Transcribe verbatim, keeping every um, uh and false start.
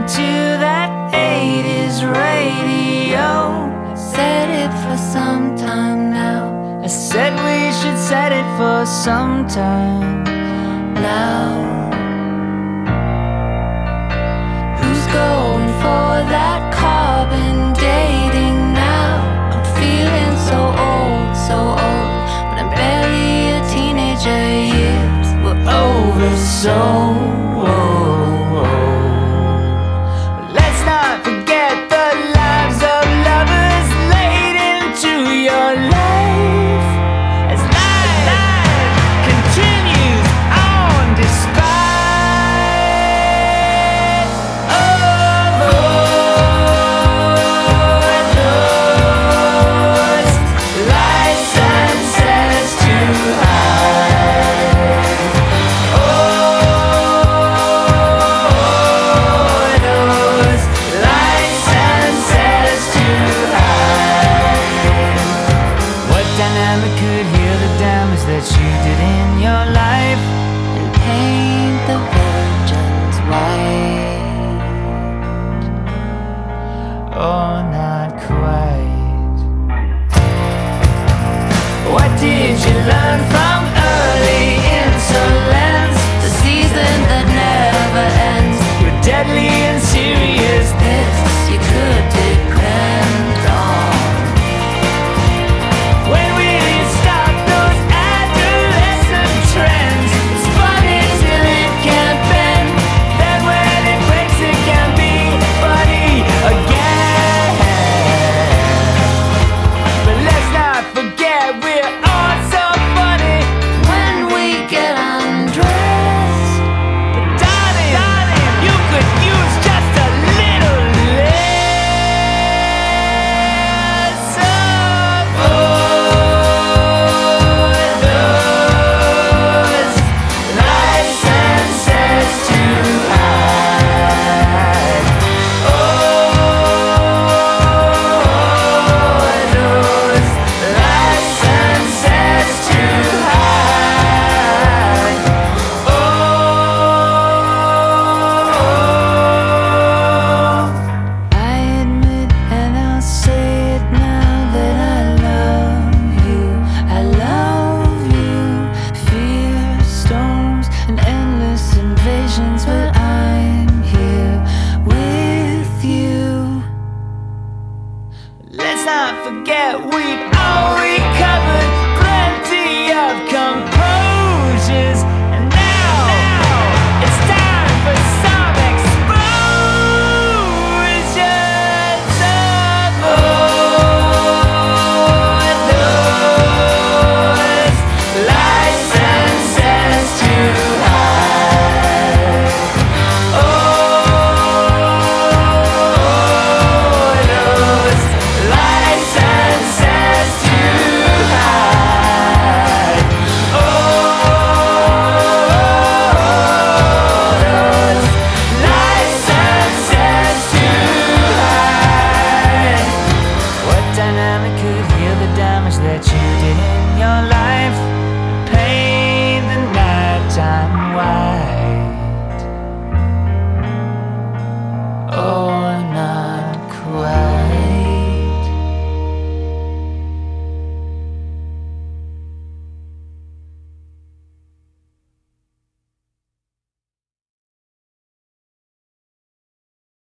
to that eighties radio. Set it for some time now. I said we should set it for some time now. Who's going for that carbon dating now? I'm feeling so old, so old, but I'm barely a teenager. Years were over so old.